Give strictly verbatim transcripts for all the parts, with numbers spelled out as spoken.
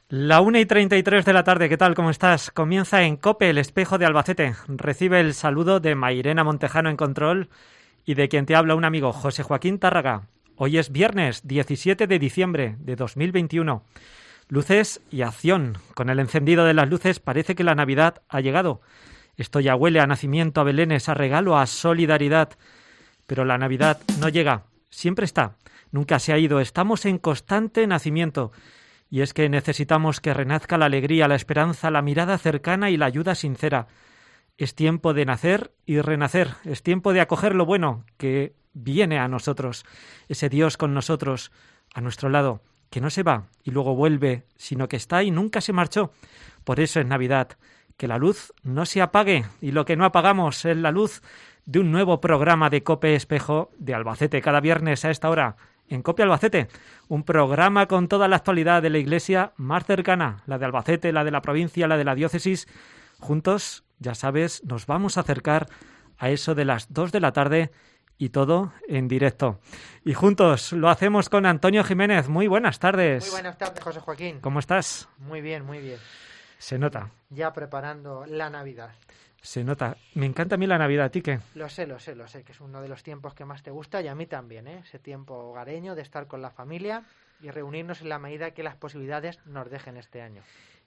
La una y treinta y tres de la tarde, ¿qué tal? ¿Cómo estás? Comienza en COPE, el espejo de Albacete. Recibe el saludo de Mairena Montejano en control y de quien te habla un amigo, José Joaquín Tárraga. Hoy es viernes diecisiete de diciembre de dos mil veintiuno. Luces y acción. Con el encendido de las luces parece que la Navidad ha llegado. Esto ya huele a nacimiento, a belenes, a regalo, a solidaridad. Pero la Navidad no llega. Siempre está. Nunca se ha ido. Estamos en constante nacimiento. Y es que necesitamos que renazca la alegría, la esperanza, la mirada cercana y la ayuda sincera. Es tiempo de nacer y renacer. Es tiempo de acoger lo bueno que viene a nosotros. Ese Dios con nosotros, a nuestro lado, que no se va y luego vuelve, sino que está y nunca se marchó. Por eso es Navidad. Que la luz no se apague. Y lo que no apagamos es la luz de un nuevo programa de COPE Espejo de Albacete. Cada viernes a esta hora en COPE Albacete, un programa con toda la actualidad de la Iglesia más cercana, la de Albacete, la de la provincia, la de la diócesis. Juntos, ya sabes, nos vamos a acercar a eso de las dos de la tarde y todo en directo. Y juntos lo hacemos con Antonio Jiménez. Muy buenas tardes. Muy buenas tardes, José Joaquín. ¿Cómo estás? Muy bien, muy bien. Se nota. Ya preparando la Navidad. Se nota. Me encanta a mí la Navidad, ¿a ti qué? Lo sé, lo sé, lo sé, que es uno de los tiempos que más te gusta y a mí también, ¿eh? Ese tiempo hogareño de estar con la familia y reunirnos en la medida que las posibilidades nos dejen este año.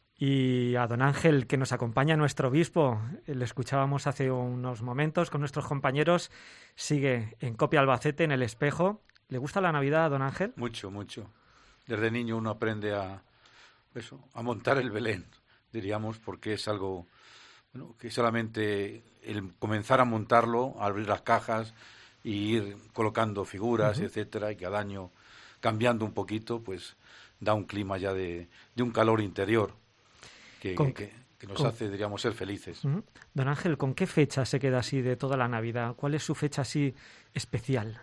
Y a don Ángel, que nos acompaña, nuestro obispo, le escuchábamos hace unos momentos con nuestros compañeros, sigue en COPE Albacete, en el espejo. ¿Le gusta la Navidad a don Ángel? Mucho, mucho. Desde niño uno aprende a, eso, a montar el Belén, diríamos, porque es algo... Bueno, que solamente el comenzar a montarlo, abrir las cajas y ir colocando figuras, uh-huh. etcétera, y cada año cambiando un poquito, pues da un clima ya de, de un calor interior que, que, que, que nos con, hace, diríamos, ser felices. Uh-huh. Don Ángel, ¿con qué fecha se queda así de toda la Navidad? ¿Cuál es su fecha así especial?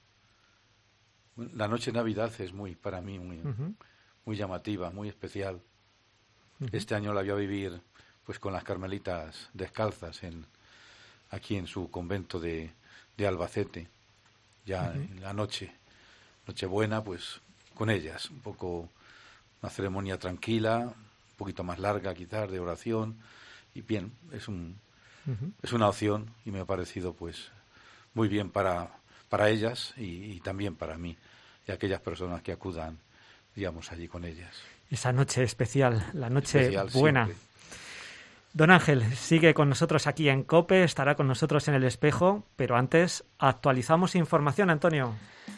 La noche de Navidad es muy, para mí, muy, uh-huh. muy llamativa, muy especial. Uh-huh. Este año la voy a vivir pues con las carmelitas descalzas en aquí en su convento de, de Albacete, ya uh-huh. en la noche, Nochebuena, pues con ellas, un poco una ceremonia tranquila, un poquito más larga quizás, de oración, y bien, es un uh-huh. es una opción y me ha parecido pues muy bien para, para ellas y, y también para mí y aquellas personas que acudan, digamos, allí con ellas. Esa noche especial, la noche especial, buena. Siempre. Don Ángel sigue con nosotros aquí en COPE, estará con nosotros en el espejo, pero antes actualizamos información, Antonio.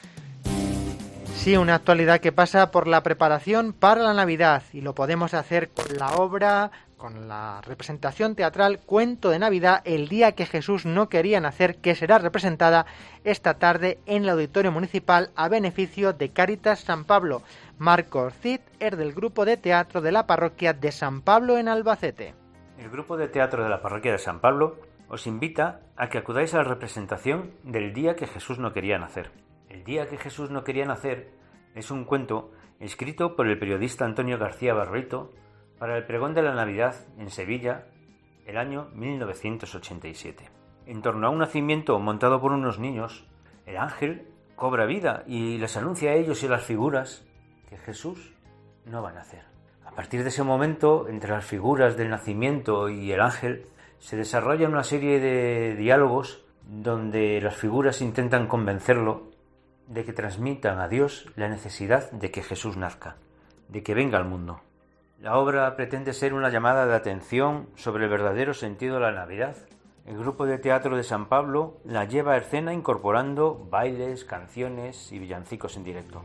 Sí, una actualidad que pasa por la preparación para la Navidad y lo podemos hacer con la obra, con la representación teatral Cuento de Navidad, el día que Jesús no quería nacer, que será representada esta tarde en el Auditorio Municipal a beneficio de Cáritas San Pablo. Marcos Cid es del grupo de teatro de la parroquia de San Pablo en Albacete. El grupo de teatro de la parroquia de San Pablo os invita a que acudáis a la representación del día que Jesús no quería nacer. El día que Jesús no quería nacer es un cuento escrito por el periodista Antonio García Barbeito para el pregón de la Navidad en Sevilla el año mil novecientos ochenta y siete. En torno a un nacimiento montado por unos niños, el ángel cobra vida y les anuncia a ellos y a las figuras que Jesús no va a nacer. A partir de ese momento, entre las figuras del nacimiento y el ángel, se desarrolla una serie de diálogos donde las figuras intentan convencerlo de que transmitan a Dios la necesidad de que Jesús nazca, de que venga al mundo. La obra pretende ser una llamada de atención sobre el verdadero sentido de la Navidad. El grupo de teatro de San Pablo la lleva a escena incorporando bailes, canciones y villancicos en directo.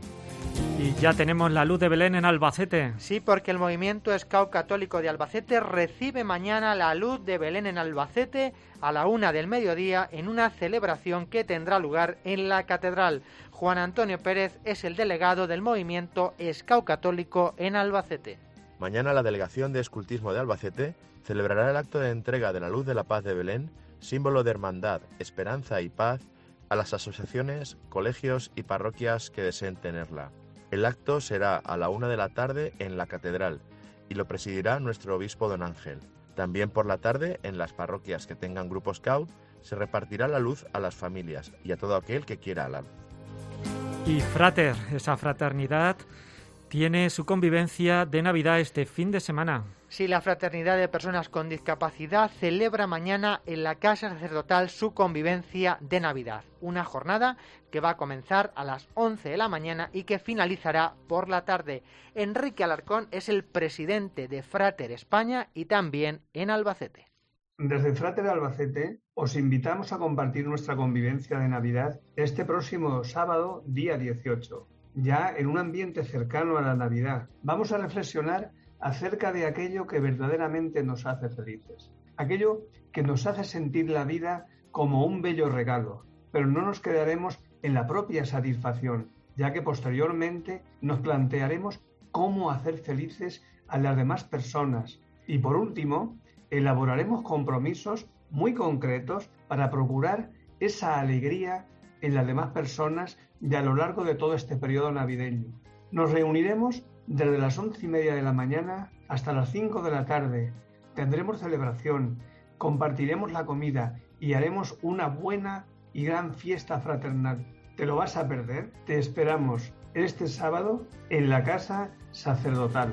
Y ya tenemos la luz de Belén en Albacete. Sí, porque el movimiento Scout Católico de Albacete recibe mañana la luz de Belén en Albacete a la una del mediodía en una celebración que tendrá lugar en la catedral. Juan Antonio Pérez es el delegado del movimiento Scout Católico en Albacete. Mañana la Delegación de Escultismo de Albacete celebrará el acto de entrega de la luz de la paz de Belén, símbolo de hermandad, esperanza y paz, a las asociaciones, colegios y parroquias que deseen tenerla. El acto será a la una de la tarde en la catedral y lo presidirá nuestro obispo don Ángel. También por la tarde, en las parroquias que tengan grupo scout, se repartirá la luz a las familias y a todo aquel que quiera la luz. Y frater, esa fraternidad tiene su convivencia de Navidad este fin de semana. Sí, la Fraternidad de Personas con Discapacidad celebra mañana en la Casa Sacerdotal su convivencia de Navidad. Una jornada que va a comenzar a las once de la mañana y que finalizará por la tarde. Enrique Alarcón es el presidente de Frater España y también en Albacete. Desde Frater Albacete os invitamos a compartir nuestra convivencia de Navidad este próximo sábado, día dieciocho. Ya en un ambiente cercano a la Navidad, vamos a reflexionar acerca de aquello que verdaderamente nos hace felices, aquello que nos hace sentir la vida como un bello regalo, pero no nos quedaremos en la propia satisfacción, ya que posteriormente nos plantearemos cómo hacer felices a las demás personas y, por último, elaboraremos compromisos muy concretos para procurar esa alegría en las demás personas y a lo largo de todo este periodo navideño. Nos reuniremos desde las once y media de la mañana hasta las cinco de la tarde. Tendremos celebración, compartiremos la comida y haremos una buena y gran fiesta fraternal. ¿Te lo vas a perder? Te esperamos este sábado en la Casa Sacerdotal.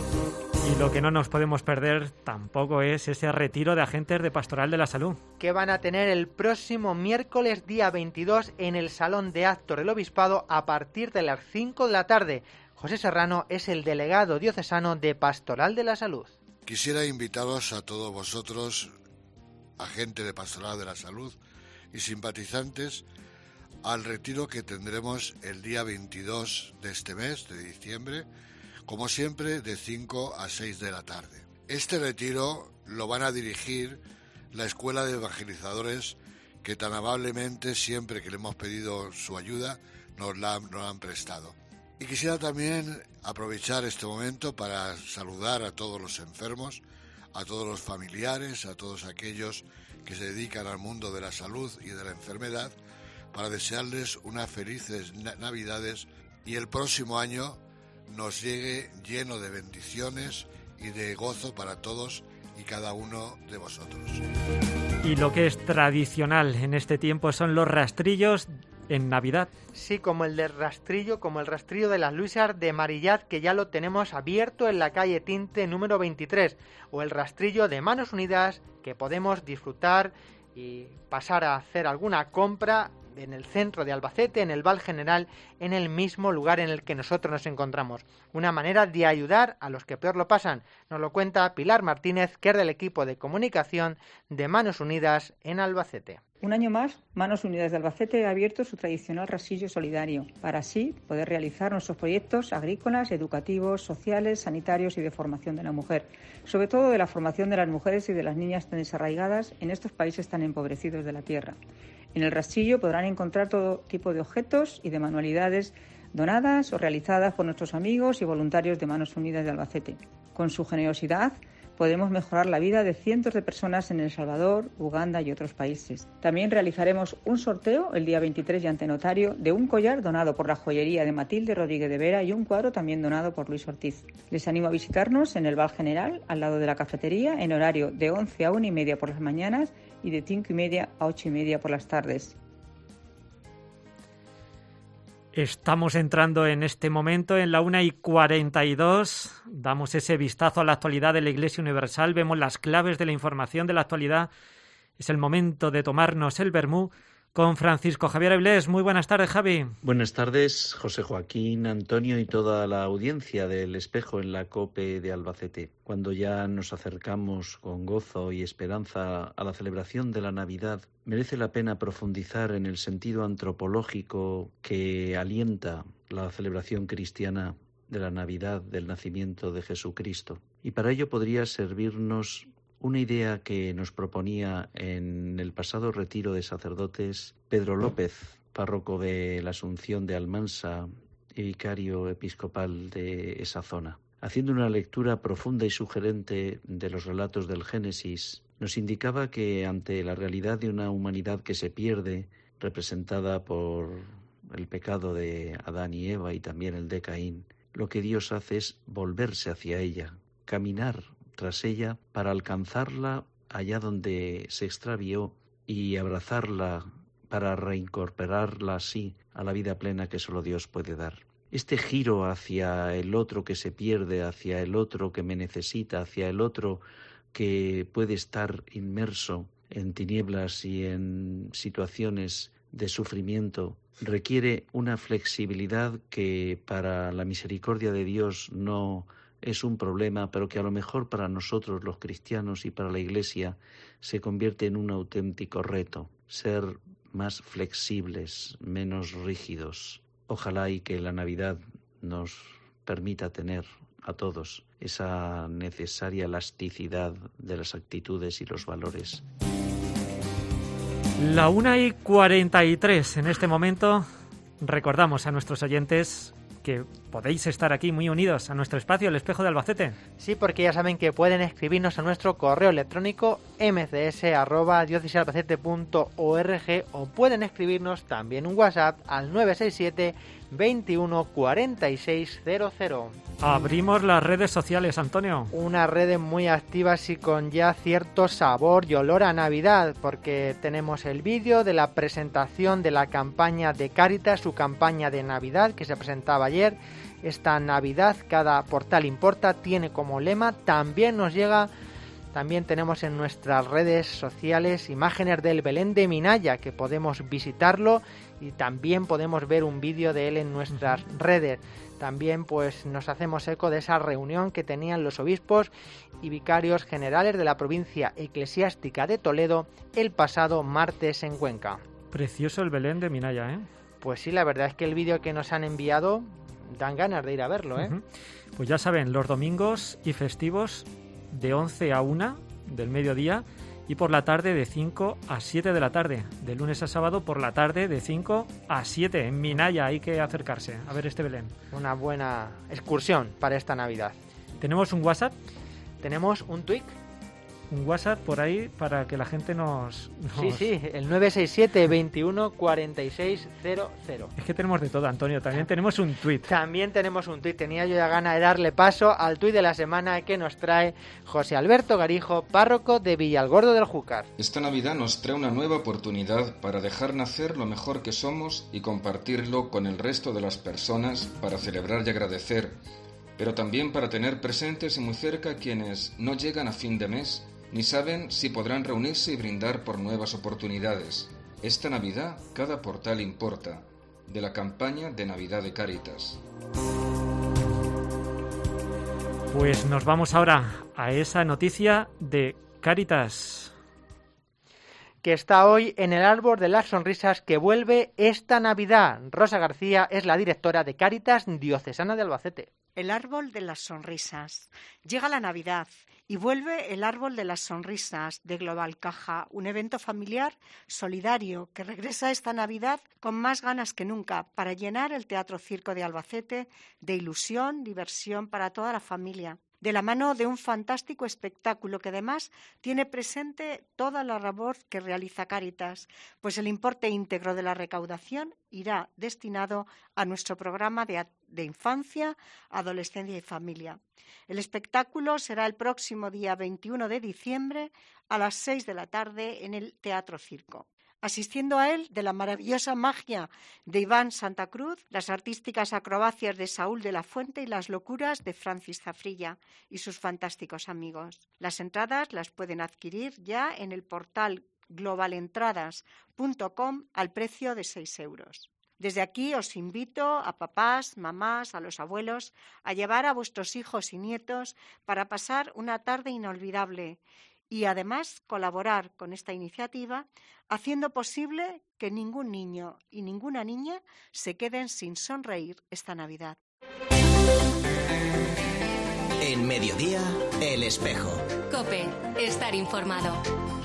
Y lo que no nos podemos perder tampoco es ese retiro de agentes de Pastoral de la Salud, que van a tener el próximo miércoles día veintidós en el Salón de Actos del Obispado a partir de las cinco de la tarde. José Serrano es el delegado diocesano de Pastoral de la Salud. Quisiera invitaros a todos vosotros, agentes de Pastoral de la Salud y simpatizantes, al retiro que tendremos el día veintidós de este mes, de diciembre, como siempre, de cinco a seis de la tarde. Este retiro lo van a dirigir la Escuela de Evangelizadores, que tan amablemente, siempre que le hemos pedido su ayuda, nos la, nos la han prestado. Y quisiera también aprovechar este momento para saludar a todos los enfermos, a todos los familiares, a todos aquellos que se dedican al mundo de la salud y de la enfermedad, para desearles unas felices Navidades y el próximo año nos llegue lleno de bendiciones y de gozo para todos y cada uno de vosotros. Y lo que es tradicional en este tiempo son los rastrillos en Navidad. Sí, como el del rastrillo, como el rastrillo de las Luisas de Marillat, que ya lo tenemos abierto en la calle Tinte número veintitrés, o el rastrillo de Manos Unidas, que podemos disfrutar y pasar a hacer alguna compra en el centro de Albacete, en el Val General, en el mismo lugar en el que nosotros nos encontramos. Una manera de ayudar a los que peor lo pasan. Nos lo cuenta Pilar Martínez, que es del equipo de comunicación de Manos Unidas en Albacete. Un año más, Manos Unidas de Albacete ha abierto su tradicional rastrillo solidario, para así poder realizar nuestros proyectos agrícolas, educativos, sociales, sanitarios y de formación de la mujer, sobre todo de la formación de las mujeres y de las niñas tan desarraigadas en estos países tan empobrecidos de la tierra. En el rastrillo podrán encontrar todo tipo de objetos y de manualidades donadas o realizadas por nuestros amigos y voluntarios de Manos Unidas de Albacete. Con su generosidad podemos mejorar la vida de cientos de personas en El Salvador, Uganda y otros países. También realizaremos un sorteo el día veintitrés y ante notario de un collar donado por la joyería de Matilde Rodríguez de Vera y un cuadro también donado por Luis Ortiz. Les animo a visitarnos en el Val General, al lado de la cafetería, en horario de once a una y media por las mañanas y de cinco y media a ocho y media por las tardes. Estamos entrando en este momento en la una y cuarenta y dos. Damos ese vistazo a la actualidad de la Iglesia Universal. Vemos las claves de la información de la actualidad. Es el momento de tomarnos el vermú con Francisco Javier Avilés. Muy buenas tardes, Javi. Buenas tardes, José Joaquín, Antonio y toda la audiencia del Espejo en la COPE de Albacete. Cuando ya nos acercamos con gozo y esperanza a la celebración de la Navidad, merece la pena profundizar en el sentido antropológico que alienta la celebración cristiana de la Navidad del nacimiento de Jesucristo. Y para ello podría servirnos una idea que nos proponía en el pasado retiro de sacerdotes Pedro López, párroco de la Asunción de Almansa y vicario episcopal de esa zona. Haciendo una lectura profunda y sugerente de los relatos del Génesis, nos indicaba que ante la realidad de una humanidad que se pierde, representada por el pecado de Adán y Eva y también el de Caín, lo que Dios hace es volverse hacia ella, caminar tras ella para alcanzarla allá donde se extravió y abrazarla para reincorporarla así a la vida plena que solo Dios puede dar. este giro hacia el otro que se pierde, hacia el otro que me necesita, hacia el otro que puede estar inmerso en tinieblas y en situaciones de sufrimiento, requiere una flexibilidad que para la misericordia de Dios no es un problema, pero que a lo mejor para nosotros los cristianos y para la Iglesia se convierte en un auténtico reto, ser más flexibles, menos rígidos. Ojalá y que la Navidad nos permita tener a todos esa necesaria elasticidad de las actitudes y los valores. La una y cuarenta y tres en este momento. Recordamos a nuestros oyentes que podéis estar aquí muy unidos a nuestro espacio, El Espejo de Albacete. Sí, porque ya saben que pueden escribirnos a nuestro correo electrónico m c s arroba diócesis albacete punto org o pueden escribirnos también un WhatsApp al nueve seis siete veintiuno cuarenta y seis cero cero. Abrimos las redes sociales, Antonio. Unas redes muy activas y con ya cierto sabor y olor a Navidad, porque tenemos el vídeo de la presentación de la campaña de Cáritas, su campaña de Navidad que se presentaba ayer. Esta Navidad cada portal importa, tiene como lema. También nos llega, también tenemos en nuestras redes sociales imágenes del Belén de Minaya, que podemos visitarlo y también podemos ver un vídeo de él en nuestras uh-huh. redes. También pues nos hacemos eco de esa reunión que tenían los obispos y vicarios generales de la provincia eclesiástica de Toledo el pasado martes en Cuenca. Precioso el Belén de Minaya, ¿eh? Pues sí, la verdad es que el vídeo que nos han enviado dan ganas de ir a verlo, ¿eh? Uh-huh. Pues ya saben, los domingos y festivos de once a una del mediodía y por la tarde de cinco a siete de la tarde. De lunes a sábado por la tarde de cinco a siete. En Minaya hay que acercarse a ver este Belén. Una buena excursión para esta Navidad. ¿Tenemos un WhatsApp? ¿Tenemos un tweet? Un WhatsApp por ahí para que la gente nos... nos... Sí, sí, el nueve seis siete veintiuno cuarenta y seis cero cero. Es que tenemos de todo, Antonio. También tenemos un tuit. También tenemos un tuit. Tenía yo ya gana de darle paso al tuit de la semana que nos trae José Alberto Garijo, párroco de Villalgordo del Júcar. Esta Navidad nos trae una nueva oportunidad para dejar nacer lo mejor que somos y compartirlo con el resto de las personas para celebrar y agradecer, pero también para tener presentes y muy cerca quienes no llegan a fin de mes ni saben si podrán reunirse y brindar por nuevas oportunidades. Esta Navidad, cada portal importa, de la campaña de Navidad de Cáritas. Pues nos vamos ahora a esa noticia de Cáritas, que está hoy en el árbol de las sonrisas que vuelve esta Navidad. Rosa García es la directora de Cáritas Diocesana de Albacete. El árbol de las sonrisas. Llega la Navidad y vuelve el árbol de las sonrisas de Global Caja, un evento familiar solidario que regresa esta Navidad con más ganas que nunca para llenar el Teatro Circo de Albacete de ilusión, diversión para toda la familia, de la mano de un fantástico espectáculo que además tiene presente toda la labor que realiza Cáritas, pues el importe íntegro de la recaudación irá destinado a nuestro programa de, de infancia, adolescencia y familia. El espectáculo será el próximo día veintiuno de diciembre a las seis de la tarde en el Teatro Circo. Asistiendo a él, de la maravillosa magia de Iván Santa Cruz, las artísticas acrobacias de Saúl de la Fuente y las locuras de Francis Zafrilla y sus fantásticos amigos. Las entradas las pueden adquirir ya en el portal global entradas punto com al precio de seis euros. Desde aquí os invito a papás, mamás, a los abuelos, a llevar a vuestros hijos y nietos para pasar una tarde inolvidable y además colaborar con esta iniciativa, haciendo posible que ningún niño y ninguna niña se queden sin sonreír esta Navidad. En Mediodía, El Espejo. COPE, estar informado.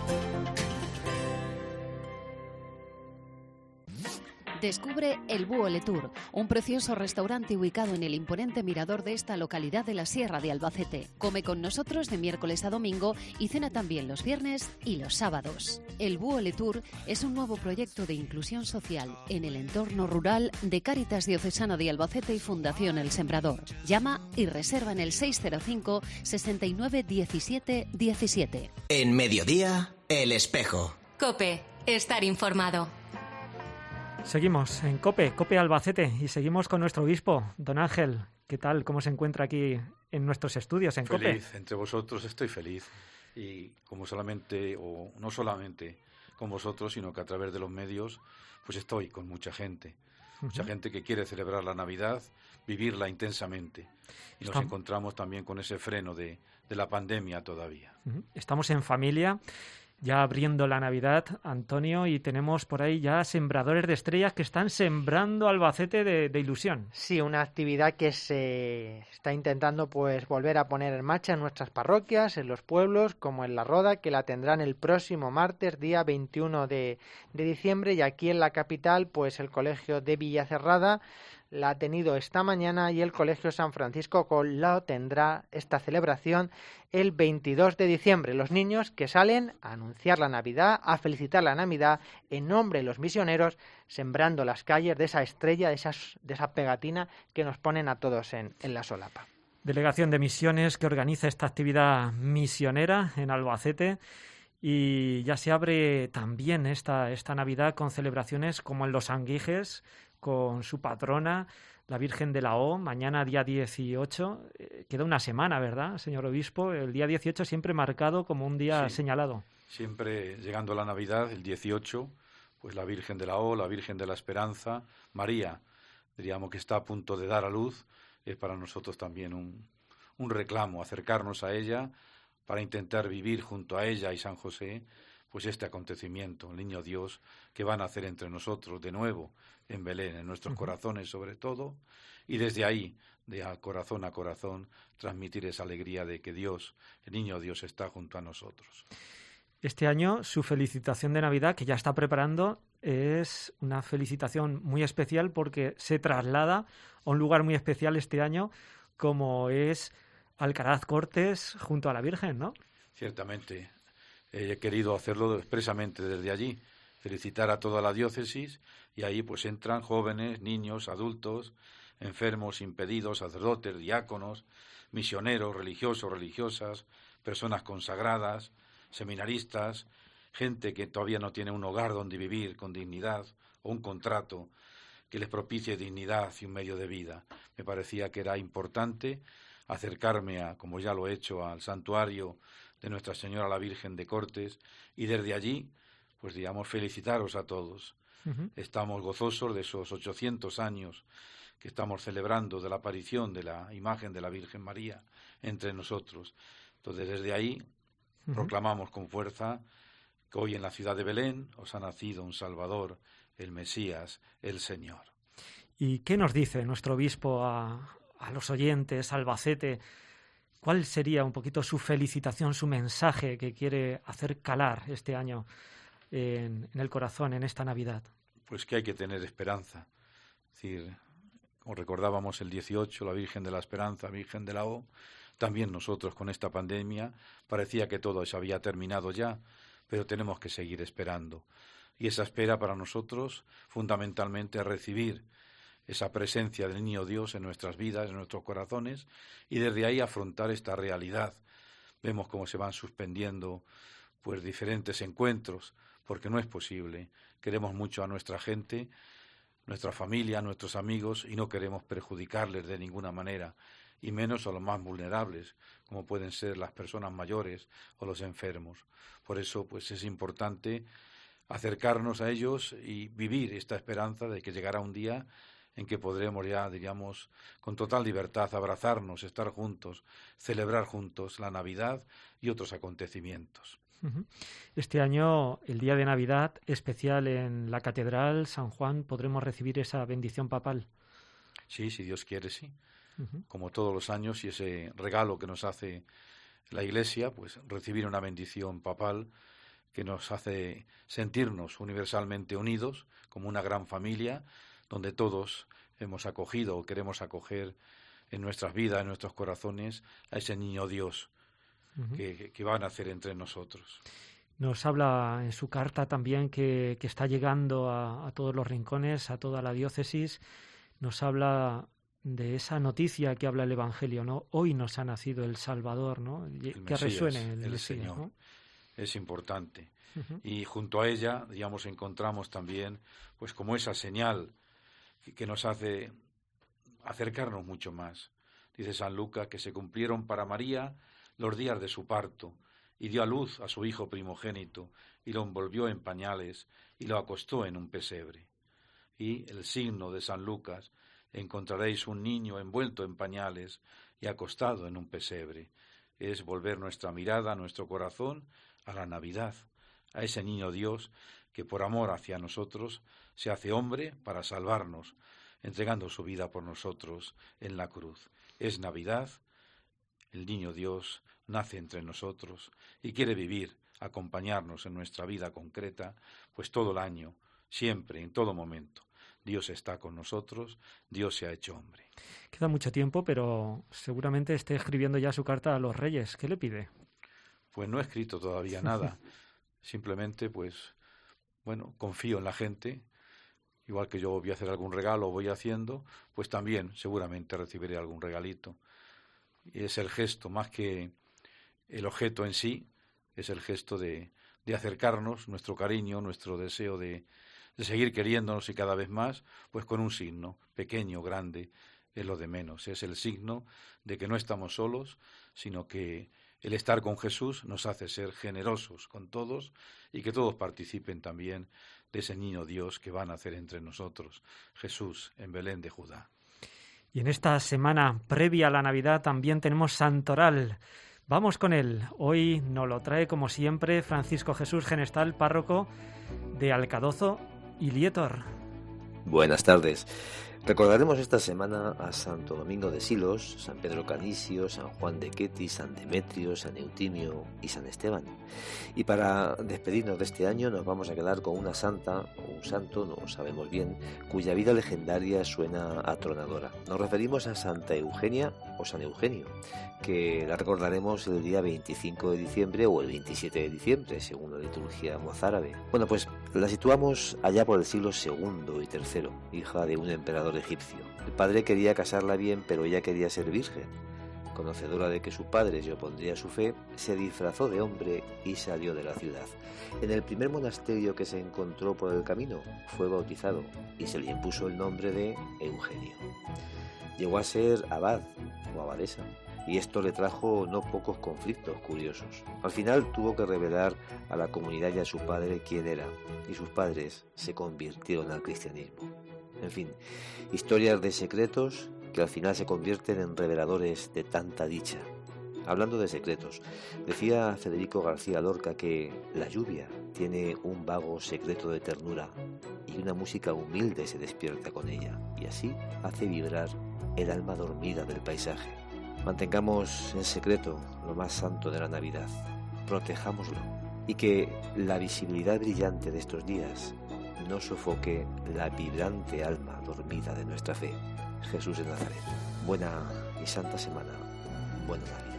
Descubre el Búho Le Tour, un precioso restaurante ubicado en el imponente mirador de esta localidad de la Sierra de Albacete. Come con nosotros de miércoles a domingo y cena también los viernes y los sábados. El Búho Le Tour es un nuevo proyecto de inclusión social en el entorno rural de Cáritas Diocesana de Albacete y Fundación El Sembrador. Llama y reserva en el seis cero cinco, sesenta y nueve, diecisiete, diecisiete. En Mediodía, El Espejo. COPE, estar informado. Seguimos en COPE, COPE Albacete, y seguimos con nuestro obispo, don Ángel. ¿Qué tal? ¿Cómo se encuentra aquí en nuestros estudios en COPE? Feliz, entre vosotros estoy feliz. Y como solamente, o no solamente con vosotros, sino que a través de los medios, pues estoy con mucha gente. Mucha uh-huh. gente que quiere celebrar la Navidad, vivirla intensamente. Y nos Estamos... encontramos también con ese freno de, de la pandemia todavía. Uh-huh. Estamos en familia, ya abriendo la Navidad, Antonio, y tenemos por ahí ya sembradores de estrellas que están sembrando Albacete de, de ilusión. Sí, una actividad que se está intentando pues volver a poner en marcha en nuestras parroquias, en los pueblos, como en La Roda, que la tendrán el próximo martes, día veintiuno de diciembre, y aquí en la capital, pues el Colegio de Villacerrada la ha tenido esta mañana y el Colegio San Francisco Colau tendrá esta celebración el veintidós de diciembre. Los niños que salen a anunciar la Navidad, a felicitar la Navidad en nombre de los misioneros, sembrando las calles de esa estrella, de, esas, de esa pegatina que nos ponen a todos en, en la solapa. Delegación de Misiones que organiza esta actividad misionera en Albacete. Y ya se abre también esta, esta Navidad con celebraciones como en Los Anguijes, con su patrona, la Virgen de la O, mañana día dieciocho. Eh, queda una semana, ¿verdad, señor obispo? El día dieciocho siempre marcado como un día sí, señalado. Siempre llegando a la Navidad, el dieciocho, pues la Virgen de la O, la Virgen de la Esperanza, María, diríamos que está a punto de dar a luz, es para nosotros también un, un reclamo, acercarnos a ella para intentar vivir junto a ella y San José, pues este acontecimiento, el Niño Dios, que van a hacer entre nosotros de nuevo en Belén, en nuestros uh-huh. corazones sobre todo, y desde ahí, de a corazón a corazón, transmitir esa alegría de que Dios, el Niño Dios, está junto a nosotros. Este año su felicitación de Navidad, que ya está preparando, es una felicitación muy especial porque se traslada a un lugar muy especial este año, como es Alcaraz Cortes junto a la Virgen, ¿no? Ciertamente. He querido hacerlo expresamente desde allí, felicitar a toda la diócesis, y ahí pues entran jóvenes, niños, adultos, enfermos, impedidos, sacerdotes, diáconos, misioneros, religiosos, religiosas, personas consagradas, seminaristas, gente que todavía no tiene un hogar donde vivir con dignidad o un contrato que les propicie dignidad y un medio de vida. Me parecía que era importante acercarme, a, como ya lo he hecho, al santuario de Nuestra Señora la Virgen de Cortes, y desde allí, pues digamos, felicitaros a todos. Uh-huh. Estamos gozosos de esos ochocientos años que estamos celebrando de la aparición de la imagen de la Virgen María entre nosotros. Entonces, desde ahí uh-huh. proclamamos con fuerza que hoy en la ciudad de Belén os ha nacido un Salvador, el Mesías, el Señor. ¿Y qué nos dice nuestro obispo a, a los oyentes, Albacete? ¿Cuál sería un poquito su felicitación, su mensaje que quiere hacer calar este año en, en el corazón, en esta Navidad? Pues que hay que tener esperanza. Es decir, como recordábamos el dieciocho, la Virgen de la Esperanza, Virgen de la O, también nosotros con esta pandemia parecía que todo se había terminado ya, pero tenemos que seguir esperando. Y esa espera para nosotros fundamentalmente es recibir esa presencia del Niño Dios en nuestras vidas, en nuestros corazones, y desde ahí afrontar esta realidad. Vemos cómo se van suspendiendo pues diferentes encuentros, porque no es posible. Queremos mucho a nuestra gente, nuestra familia, nuestros amigos, y no queremos perjudicarles de ninguna manera, y menos a los más vulnerables, como pueden ser las personas mayores o los enfermos. Por eso pues es importante acercarnos a ellos y vivir esta esperanza de que llegará un día en que podremos ya, diríamos, con total libertad abrazarnos, estar juntos, celebrar juntos la Navidad y otros acontecimientos. Este año, el día de Navidad especial en la Catedral San Juan, ¿podremos recibir esa bendición papal? Sí, si Dios quiere, sí. Uh-huh. Como todos los años, y ese regalo que nos hace la Iglesia, pues recibir una bendición papal que nos hace sentirnos universalmente unidos como una gran familia, donde todos hemos acogido o queremos acoger en nuestras vidas, en nuestros corazones, a ese Niño Dios uh-huh. que, que va a nacer entre nosotros. Nos habla en su carta también que, que está llegando a, a todos los rincones, a toda la diócesis. Nos habla de esa noticia que habla el Evangelio, ¿no? Hoy nos ha nacido el Salvador, ¿no? El que Mesías, resuene el, el Mesías, Señor. ¿no? es importante. Uh-huh. Y junto a ella, digamos, encontramos también, pues como esa señal que, que nos hace acercarnos mucho más. Dice San Lucas que se cumplieron para María los días de su parto, y dio a luz a su hijo primogénito, y lo envolvió en pañales, y lo acostó en un pesebre. Y el signo de San Lucas: encontraréis un niño envuelto en pañales y acostado en un pesebre. Es volver nuestra mirada, nuestro corazón, a la Navidad, a ese niño Dios que por amor hacia nosotros se hace hombre para salvarnos, entregando su vida por nosotros en la cruz. Es Navidad, el niño Dios nace entre nosotros y quiere vivir, acompañarnos en nuestra vida concreta, pues todo el año, siempre, en todo momento. Dios está con nosotros, Dios se ha hecho hombre. Queda mucho tiempo, pero seguramente esté escribiendo ya su carta a los Reyes. ¿Qué le pide? Pues no he escrito todavía nada. Simplemente, pues, bueno, confío en la gente. Igual que yo voy a hacer algún regalo, voy haciendo, pues también seguramente recibiré algún regalito. Y es el gesto, más que el objeto en sí, es el gesto de, de acercarnos, nuestro cariño, nuestro deseo de, de seguir queriéndonos y cada vez más, pues con un signo, pequeño, grande, es lo de menos. Es el signo de que no estamos solos, sino que el estar con Jesús nos hace ser generosos con todos y que todos participen también de ese niño Dios que va a nacer entre nosotros, Jesús en Belén de Judá. Y en esta semana previa a la Navidad también tenemos Santoral. Vamos con él. Hoy nos lo trae, como siempre, Francisco Jesús Genestal, párroco de Alcadozo y Lietor. Buenas tardes. Recordaremos esta semana a Santo Domingo de Silos, San Pedro Canisio, San Juan de Quetis, San Demetrio, San Eutimio y San Esteban. Y para despedirnos de este año nos vamos a quedar con una santa, o un santo, no sabemos bien, cuya vida legendaria suena atronadora. Nos referimos a Santa Eugenia o San Eugenio, que la recordaremos el día veinticinco de diciembre o el veintisiete de diciembre, según la liturgia mozárabe. Bueno, pues la situamos allá por el siglo segundo y tercero, hija de un emperador egipcio. El padre quería casarla bien, pero ella quería ser virgen. Conocedora de que su padre se opondría a su fe, se disfrazó de hombre y salió de la ciudad. En el primer monasterio que se encontró por el camino, fue bautizado y se le impuso el nombre de Eugenio. Llegó a ser abad o abadesa, y esto le trajo no pocos conflictos curiosos. Al final tuvo que revelar a la comunidad y a su padre quién era, y sus padres se convirtieron al cristianismo. En fin, historias de secretos que al final se convierten en reveladores de tanta dicha. Hablando de secretos, decía Federico García Lorca que la lluvia tiene un vago secreto de ternura y una música humilde se despierta con ella, y así hace vibrar el alma dormida del paisaje. Mantengamos en secreto lo más santo de la Navidad, protejámoslo, y que la visibilidad brillante de estos días no sofoque la vibrante alma dormida de nuestra fe. Jesús de Nazaret. Buena y santa semana. Buena Navidad.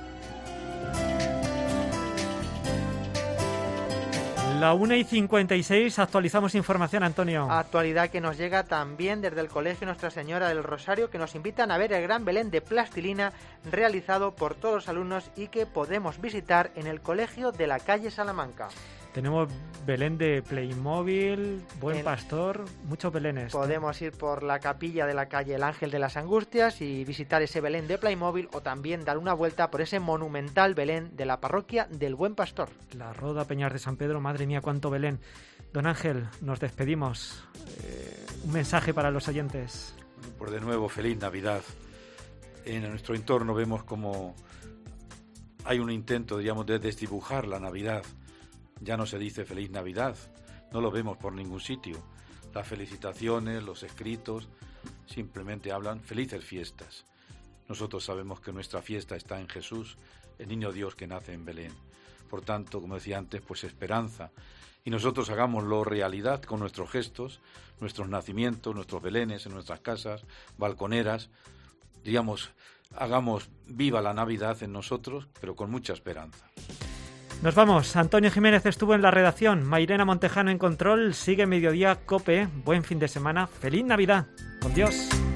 La una y cincuenta y seis, actualizamos información, Antonio. Actualidad que nos llega también desde el Colegio Nuestra Señora del Rosario, que nos invitan a ver el gran Belén de plastilina realizado por todos los alumnos y que podemos visitar en el colegio de la calle Salamanca. Tenemos Belén de Playmobil, Buen en... Pastor, muchos Belenes. Podemos ir por la capilla de la calle El Ángel de las Angustias y visitar ese Belén de Playmobil, o también dar una vuelta por ese monumental Belén de la parroquia del Buen Pastor. La Roda Peñar de San Pedro, madre mía, cuánto Belén. Don Ángel, nos despedimos. Eh, un mensaje para los oyentes. Por de nuevo, feliz Navidad. En nuestro entorno vemos como hay un intento, digamos, de desdibujar la Navidad. Ya no se dice feliz Navidad, no lo vemos por ningún sitio. Las felicitaciones, los escritos, simplemente hablan felices fiestas. Nosotros sabemos que nuestra fiesta está en Jesús, el niño Dios que nace en Belén. Por tanto, como decía antes, pues esperanza. Y nosotros hagámoslo realidad con nuestros gestos, nuestros nacimientos, nuestros belenes en nuestras casas, balconeras. Digamos, hagamos viva la Navidad en nosotros, pero con mucha esperanza. Nos vamos. Antonio Jiménez estuvo en la redacción, Mairena Montejano en control. Sigue Mediodía COPE. Buen fin de semana. ¡Feliz Navidad! ¡Con Dios!